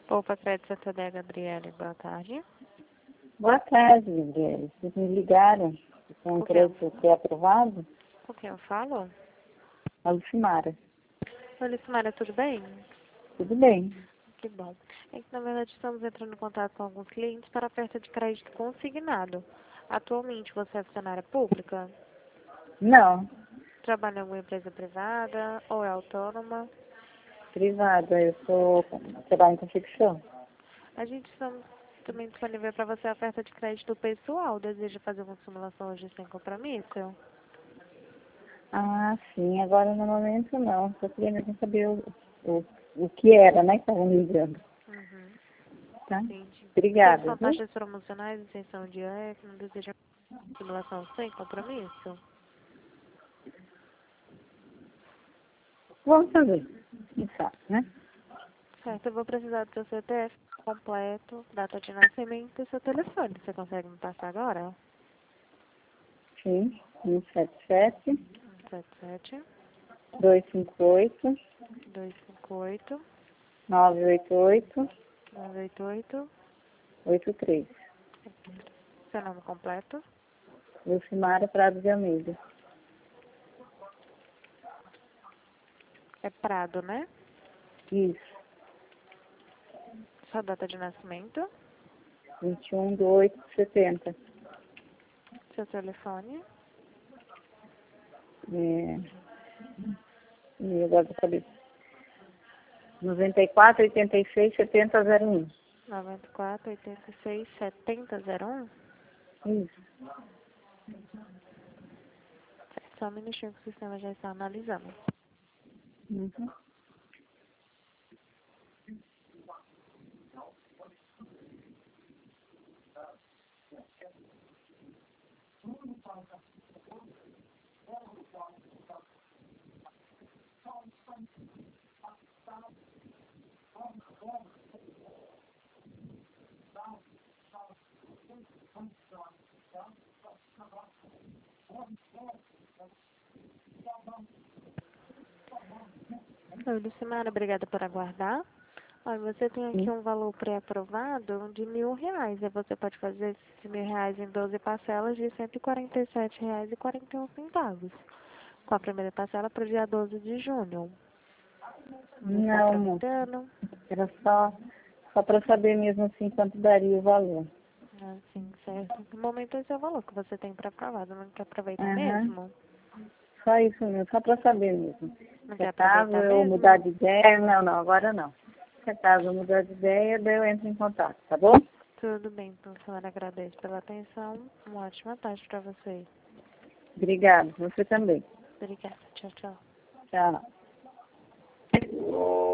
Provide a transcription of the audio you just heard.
Poupa Crédito Santander, Gabriele, boa tarde. Boa tarde, Gabriela. Vocês me ligaram? Tem um crédito que é aprovado? Com quem eu falo? A Lucimara. Oi, Lucimara, tudo bem? Tudo bem? Que bom. É que, na verdade, estamos entrando em contato com alguns clientes para oferta de crédito consignado. Atualmente, você é funcionária pública? Não. Trabalha em alguma empresa privada ou é autônoma? Privada. Trabalho em confecção. A gente está também disponível para você a oferta de crédito pessoal. Deseja fazer uma simulação hoje sem compromisso? Ah, sim. Agora, no momento, não. Só queria mesmo saber o que era, né? Que estavam me ligando. Uhum. Tá? Entendi. Obrigada, São viu? taxas promocionais, isenção de IR, não deseja simulação sem compromisso? Vamos fazer. Quem sabe, né? Certo, eu vou precisar do seu CPF completo, data de nascimento e seu telefone. Você consegue me passar agora? Sim. 177 177 258 258 988 988. 83. Seu nome completo? Lucimara Prado de Almeida. É Prado, né? Isso. Sua data de nascimento? 21/8/70. Seu telefone? E agora vou saber. 94 86 70 01. 94 86 70 01? Isso. Certo, só um minutinho que o sistema já está analisando. Uhum. Oi, Lucimara, obrigada por aguardar. Olha, você tem aqui Sim. um valor pré-aprovado de R$ 1.000. E você pode fazer esses R$ 1.000 em 12 parcelas de R$ 147,41. Com a primeira parcela para o dia 12 de junho. Não está Não, moça. tramitando? Era só para saber mesmo assim quanto daria o valor. Assim, certo. No momento esse é o valor que você tem pré-aprovado. Não quer aproveitar Aham. mesmo? Só isso mesmo, só para saber mesmo. Não Se quer acaso aproveitar eu mudar mesmo? de ideia, não, agora não. Se acaso eu mudar de ideia, daí eu entro em contato, tá bom? Tudo bem, então, senhora, agradeço pela atenção. Uma ótima tarde para você. Obrigada, você também. Obrigada. Tchau, tchau. Tchau.